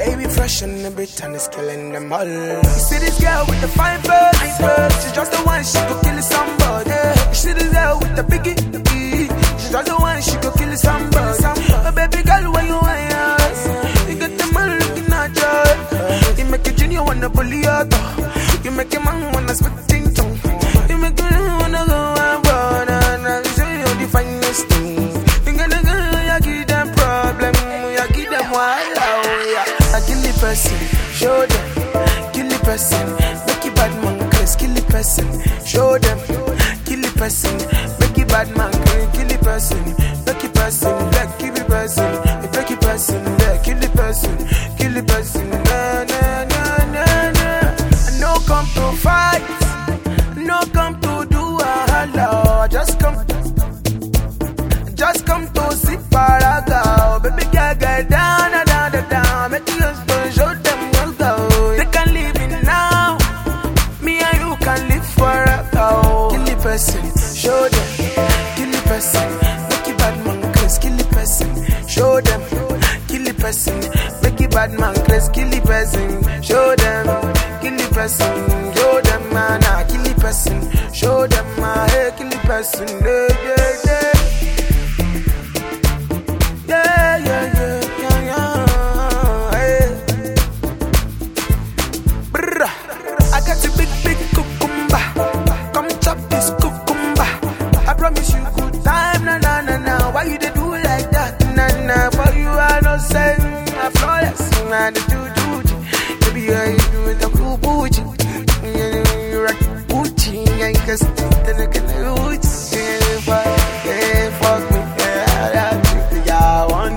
baby fresh and a bit and it's killing them all. You see this girl with the fine face, she's just the one, she could kill somebody. You see this girl with the biggie, she's just the one, she could kill somebody. Oh baby girl, when you want, you got the man looking at you. You make a junior wanna bully out, you make a man wanna spit things tongue. You make a man wanna go and burn, and I show you the finest thing. You gonna go, you give them problem, you give them wild. I kill the person, show them. Kill the person, make it bad man crazy. Kill the person, show them. Kill the person, make it bad man crazy. Kill the person, make it person, like kill the person, make it person, like kill the person, kill the person. Na na na na na. I no come to fight, no come to do a hello. Just come to see paraga. Baby girl, get down, down, down. Make you show them what's go. They can live in now. Me and you can live forever. Kill the person, show them. Kill the person, make it bad man crazy. Kill the person, show them. Kill the person, make it bad man crazy. Kill the person, show them. Kill the person, show them man. Kill the person, show them man. Hey, kill the person, yeah. I got a big cucumber. Come chop this cucumber. I promise you good time, na. Why you dey do like that, na? For you I no send a flawless, na the do. Baby, you do with the cool booty. You rock booty, I guess then I can do it. Fuck me, yeah. Want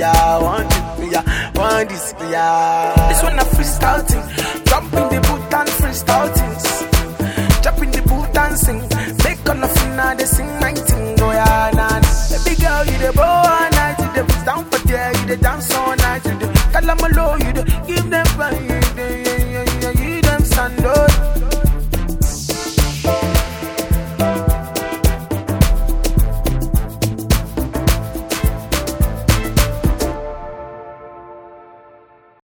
this, yeah. This one a freestyle thing. Jump in the boot and freestyle things. Jump in the boot and sing. Make all of you now they sing my